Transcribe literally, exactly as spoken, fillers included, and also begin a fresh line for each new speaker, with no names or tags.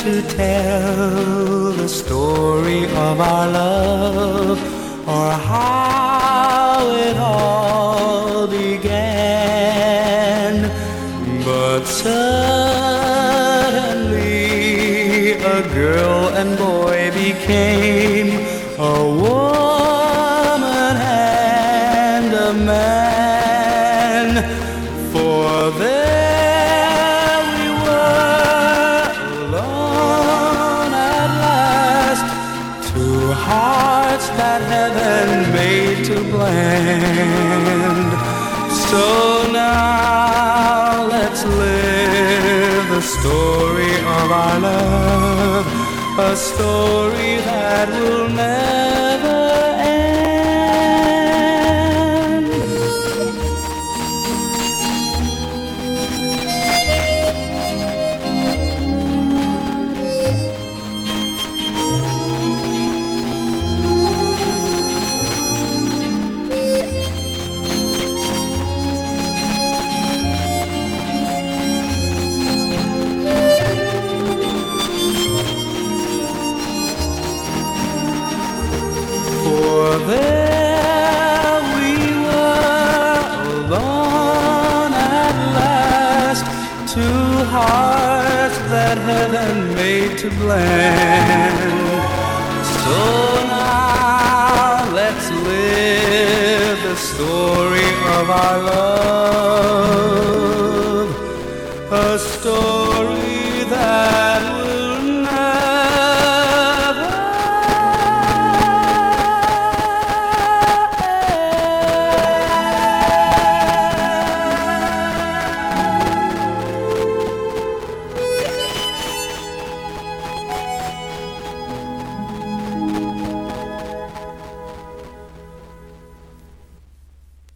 to tell the story of our love, or how it all began. But suddenly a girl and boy became a woman and a man. For there we were, alone at last, two hearts that heaven made to blend. So now let's live the story of our love, a story that will never end. For there we were, alone at last, two hearts that heaven made to blend. So now let's live the story of our love, a story